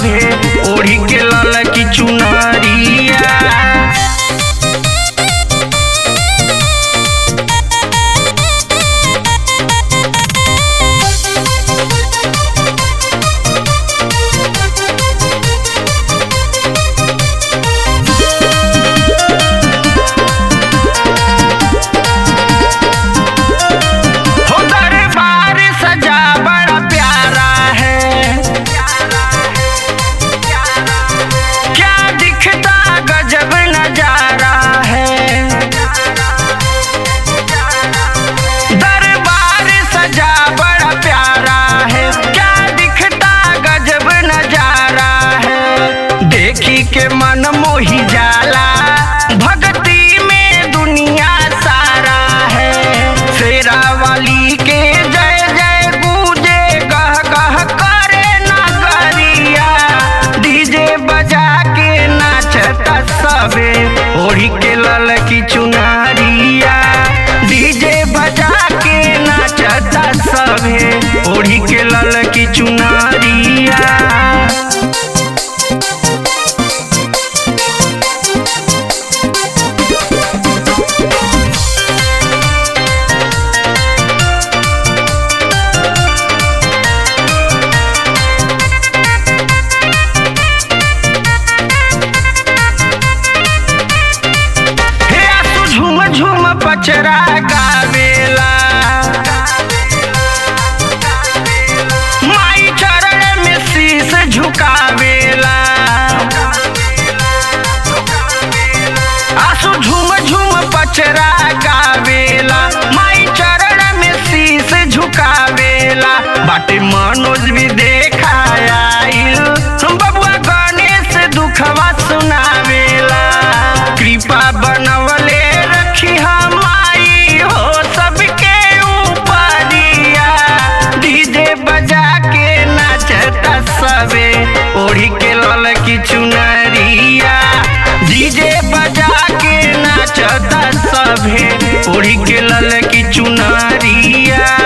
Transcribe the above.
सभे ओढ़ी के लाल की चुनरिया। देखी के मन मोही जाला, भक्ति में दुनिया सारा है। शेरा वाली के जय जय गूंजे, गह गह करे नगरिया। डीजे बजा के नाचता सबे ओढ़ी के लाल की चुनरिया। डीजे बजा के नाचता सबे ओढ़ी के लाल की चुनरिया। झूम पचरा गावेला, माई चरण में शीश झुकावेला। आंसू झूम झूम पचरा गावेला, माई चरण में शीश झुकावेला। बाटे मनोज भी देखाया बबुआ गणेश दुखवा सुनावेला। कृपा बनवले रखी हमारी हो सबके ऊपरिया। डीजे बजा के नाचता सबे ओढ़ी के लाल की चुनरिया। डीजे बजा के नाचता सबे ओढ़ी के लाल की चुनरिया।